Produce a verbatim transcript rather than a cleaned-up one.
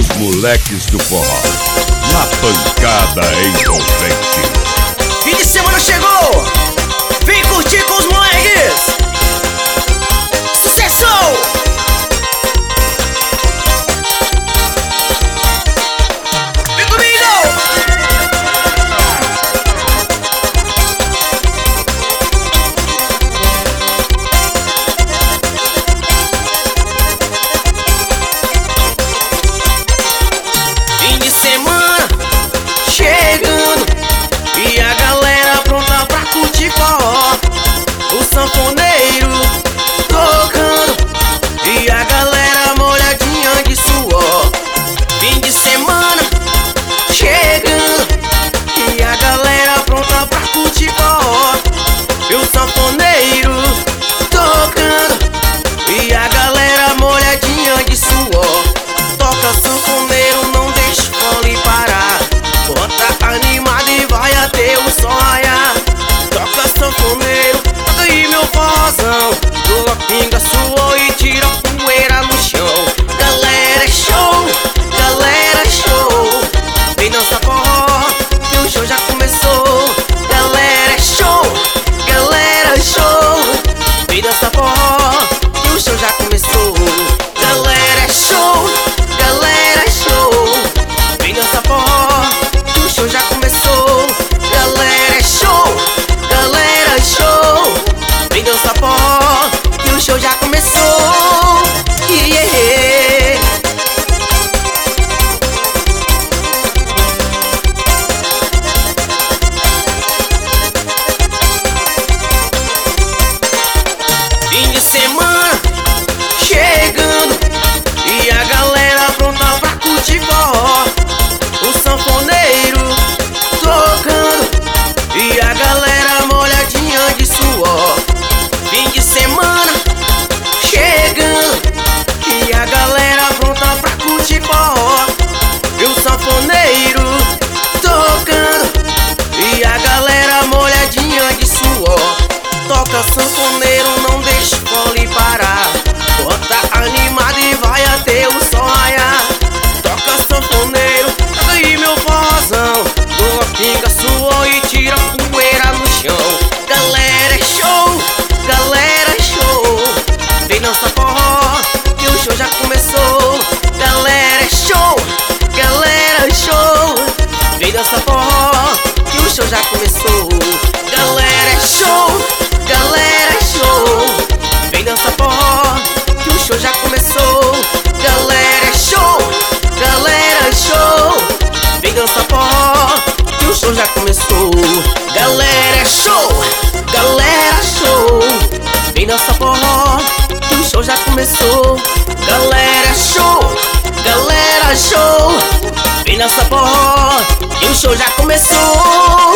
Os moleques do forró, na pancada envolvente. Fim de semana chegou, vem curtir com os moleques. Sucesso! Vem comigo! Fim de semana chegando e a galera pronta pra curtir forró. O sanfoneiro tocando e a galera molhadinha de suor. Fim de semana chegando e a galera pronta pra curtir forró. E o sanfoneiro tocando e a galera molhadinha de suor. Toca sanfoneiro, não deixa o fole parar. Bota animado e vai até o sol raiar. Toca sanfoneiro, toca aí meu forrozão. Doa pinga, suor e tira poeira no chão. Galera é show, galera é show. Vem dançar forró, que o show já começou. Galera é show, galera é show. Vem dançar forró, que o show já começou. Galera é show, galera é show. Vem dançar forró, que o show já começou. Galera é show, galera é show. Vem dançar forró, que o show já começou. Yeah. Fim de semana chegando e a galera pronta pra curtir forró. O sanfoneiro tocando e a galera molhadinha de suor. Fim de semana chegando e a galera pronta pra curtir forró. E o sanfoneiro tocando e a galera molhadinha de suor. Toca sanfoneiro, não deixa o fole parar. Bota animado e vai até o sol raiar. Toca sanfoneiro, toca aí meu forrozão. Doa pinga, suor e tira poeira no chão. Galera é show, galera é show. Vem dançar forró, que o show já começou. Galera é show, galera é show. Vem dançar forró, que o show já começou. Galera é show, galera é show. Vem dançar forró, que o show já começou. Galera é show, galera é show. Vem dançar forró, que o show já começou. Galera é show, galera é show. Vem dançar forró, que o show já começou. Galera é show, galera é show. Vem dançar forró, que o show já começou.